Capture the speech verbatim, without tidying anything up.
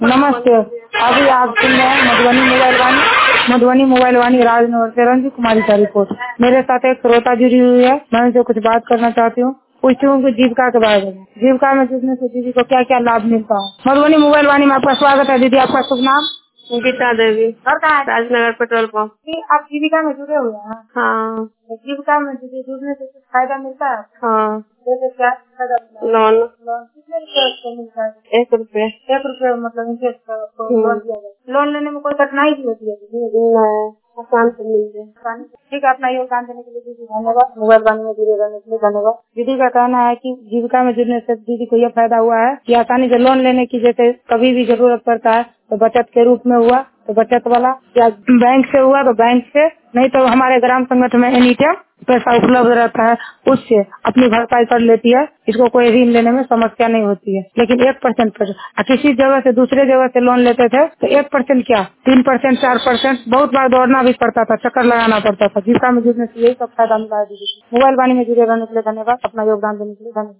नमस्ते। अभी आप सुन रहे हैं मधुबनी मोबाइल वाणी मधुबनी मोबाइल वाणी राजनगर से रंजीत कुमारी का रिपोर्ट। मेरे साथ एक श्रोता जुड़ी हुई है, मैं उनसे कुछ बात करना चाहती हूँ। पूछती हूँ कि जीविका के बारे में, जीविका में जुड़ने से दीदी को क्या क्या लाभ मिलता है। मधुबनी मोबाइल वाणी में आपका स्वागत है। दीदी, आपका शुभ नाम? गीता देवी। घर कहाँ है? Rajnagar petrol pump. आप जीविका में जुड़े हुए हैं? हाँ। जीविका में जुड़ने से कुछ फायदा मिलता है? हाँ। जैसे क्या फायदा? लोन। लोन कितने रुपए को मिलता है? एक रुपए। एक रुपए मतलब इंटरेस्ट का लोन दिया जाए। लोन लेने में कोई कठिनाई भी होती है दीदी? नहीं, आसान से मिल जाए। ठीक है, अपना योगदान देने के लिए दीदी धन्यवाद। मोबाइल वाणी में जुड़े रहने के लिए धन्यवाद। दीदी का कहना है कि जीविका में जुड़ने से दीदी को यह फायदा हुआ है कि आसानी से लोन लेने की, जैसे कभी भी जरूरत पड़ता है तो बचत के रूप में हुआ तो बचत वाला, या बैंक से हुआ तो बैंक से, नहीं तो हमारे ग्राम संगठन में एनी टाइम पैसा उपलब्ध रहता है, उससे अपनी भरपाई कर लेती है। इसको कोई ऋण लेने में समस्या नहीं होती है। लेकिन एक परसेंट पर किसी जगह से दूसरे जगह से लोन लेते थे तो एक परसेंट क्या तीन परसेंट चार परसेंट बहुत बार दौड़ना भी पड़ता था, चक्कर लगाना पड़ता था। जीविका में जुड़ने से यही सब फायदा मिला है दीदी। मोबाइल वाणी में जुड़े रहने के लिए धन्यवाद। अपना योगदान देने के लिए धन्यवाद।